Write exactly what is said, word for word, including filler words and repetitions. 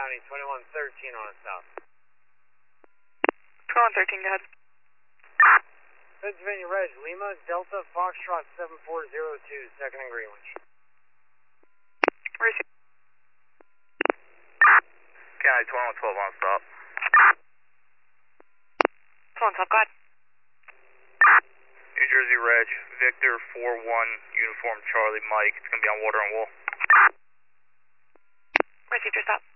County, twenty-one thirteen on the south. twenty-one thirteen, go ahead. Pennsylvania Reg, Lima, Delta, Foxtrot seven four zero two, second and Greenwich. Receive. County, twenty-one twelve on stop. twenty-one twelve, go ahead. New Jersey Reg, Victor four one, Uniform Charlie Mike. It's going to be on Water and Wool. Received your stop.